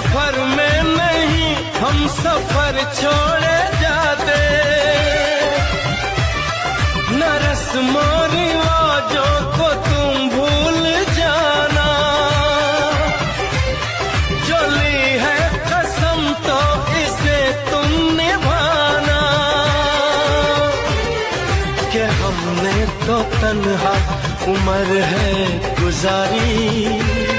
सफर में नहीं हम सफर छोड़े जाते, न रस्मों रिवाजों को तुम भूल जाना, जो ली है कसम तो इसे तुम निभाना, कि हमने तो तन्हा उम्र है गुजारी,